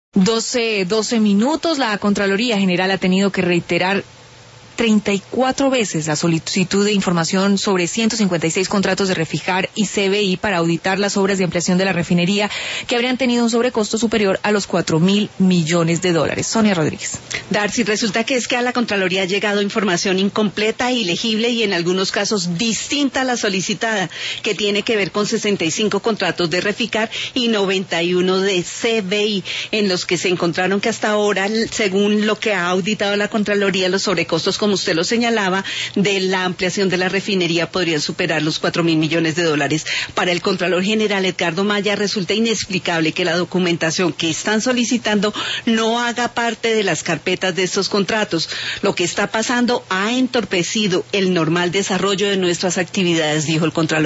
12 minutos. La Contraloría General ha tenido que reiterar 34 veces la solicitud de información sobre 156 contratos de Reficar y CBI para auditar las obras de ampliación de la refinería que habrían tenido un sobrecosto superior a los $4.000 millones. Sonia Rodríguez. Darcy, resulta que a la Contraloría ha llegado información incompleta, ilegible y en algunos casos distinta a la solicitada, que tiene que ver con 65 contratos de Reficar y 91 de CBI, en los que se encontraron que hasta ahora, según lo que ha auditado la Contraloría, los sobrecostos, como usted lo señalaba, de la ampliación de la refinería podrían superar los $4.000 millones. Para el Contralor General Edgardo Maya resulta inexplicable que la documentación que están solicitando no haga parte de las carpetas de estos contratos. Lo que está pasando ha entorpecido el normal desarrollo de nuestras actividades, dijo el Contralor.